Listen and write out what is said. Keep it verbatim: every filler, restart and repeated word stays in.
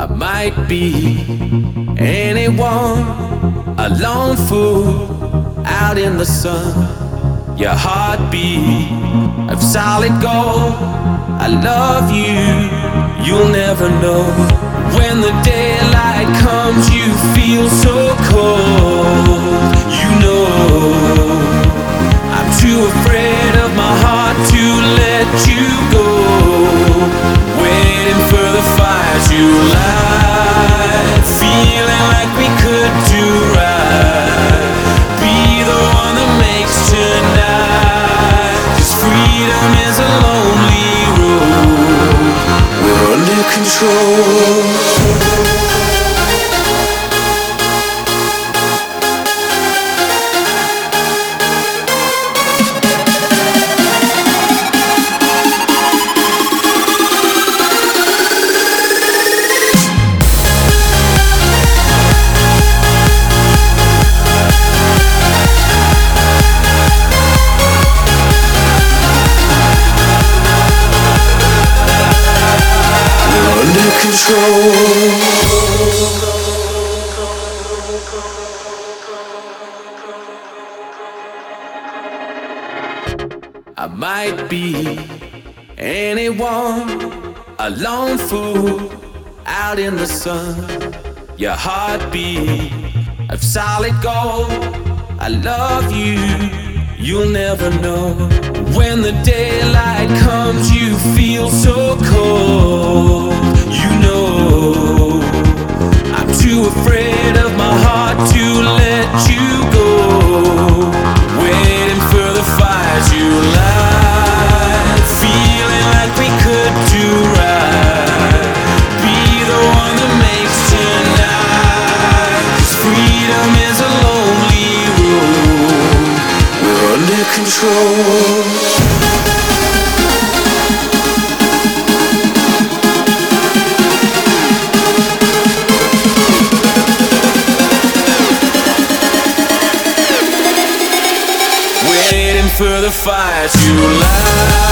I might be anyone, a lone fool out in the sun. Your heartbeat of solid gold. I love you, you'll never know. When the daylight comes, you feel so cold. You know I'm too afraid of my heart to let you go. Waiting for the fire to light, feeling like we could do right. Be the one that makes tonight. 'Cause freedom is a lonely road. We're under control. I might be anyone, a lone fool out in the sun. Your heartbeat of solid gold. I love you, you'll never know. When the daylight comes, you feel so cold. You know I'm too afraid of my heart to let you go. Waiting for the fire to light, feeling like we could do right. Be the one that makes tonight. 'Cause freedom is a lonely road. We're under control. For the fire to light.